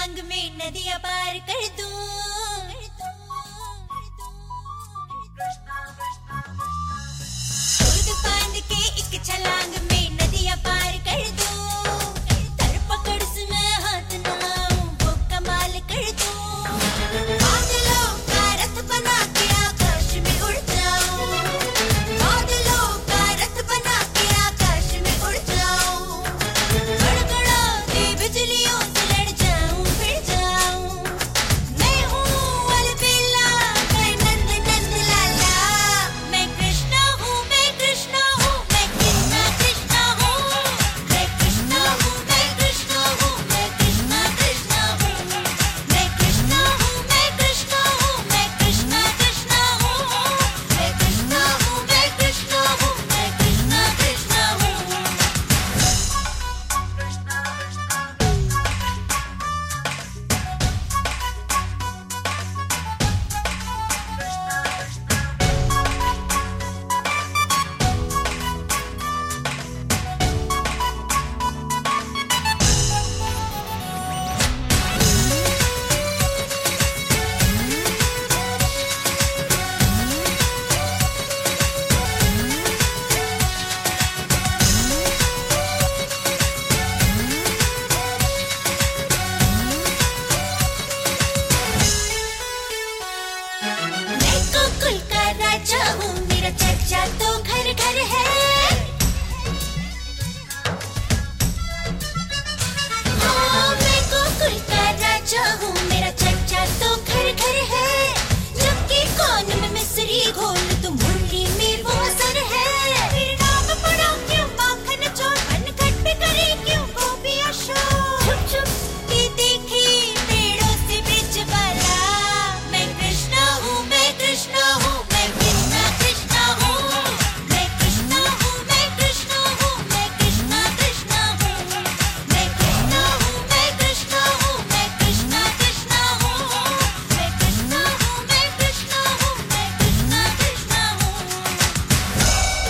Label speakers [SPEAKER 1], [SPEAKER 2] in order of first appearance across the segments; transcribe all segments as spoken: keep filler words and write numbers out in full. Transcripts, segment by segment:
[SPEAKER 1] छलांग में नदियां पार कर दूं। कूद फांद के एक छलांग में नदियां पार कर दूं। धरपकड़ से मैं हाथ न लाऊं, वो कमाल कर दूं। बादलों का रथ बना के आकाश में उड़ जाऊं। बादलों का रथ बना के आकाश में उड़ जाऊं। गड़गड़ाती बिजलियों से लड़ जाऊं, भिड़ जाऊं। मैं हूँ अलबेला, मैं नंद नंद लाला। मैं कृष्णा हूँ, मैं कृष्णा हूँ, मैं कृष्णा कृष्णा हूँ। मैं कृष्णा हूँ, मैं कृष्णा हूँ, मैं कृष्णा कृष्णा हूँ। मैं कृष्णा हूँ, मैं कृष्णा हूँ, मैं कृष्णा कृष्णा हूँ। मैं कृष्णा हूँ, मैं कृष्णा हूँ, मैं कृष्णा कृष्णा हूँ। मैं गोकुल का राजा हूँ, मेरा चर्चा तो घर घर है। हाँ, मैं गोकुल का राजा हूँ, मेरा चर्चा तो घर घर है। जबकि कौन में मिस्री घोल तो मुरली में वो असर है। फिर नाम पड़ा क्यों माखन चोर, बनखट पे करे क्यों गोपी अशोक। छुप छुप के देखे पेड़ों से ब्रिज वाला। मैं कृष्णा हूँ, मैं कृष्णा हूँ, मैं कृष्णा कृष्णा हूँ। मैं कृष्णा हूँ, मैं कृष्णा हूँ, मैं कृष्णा कृष्णा हूँ। मैं कृष्णा हूँ, मैं कृष्णा हूँ, मैं कृष्णा कृष्णा हूँ। मैं कृष्णा हूँ, मैं कृष्णा हूँ, मैं कृष्णा कृष्णा हूँ।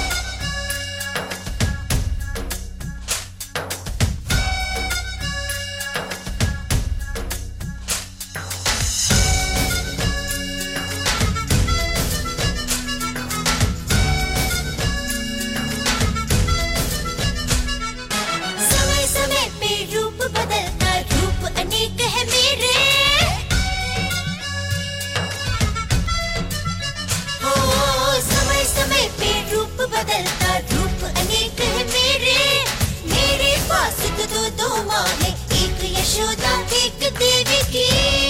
[SPEAKER 1] समय समय पे रूप बदलता, रूप अनेक है मेरे। हो समय समय पे रूप बदलता, रूप अनेक है मेरे। मेरे पास तो दो दो माँ है, एक यशोदा एक देवी की।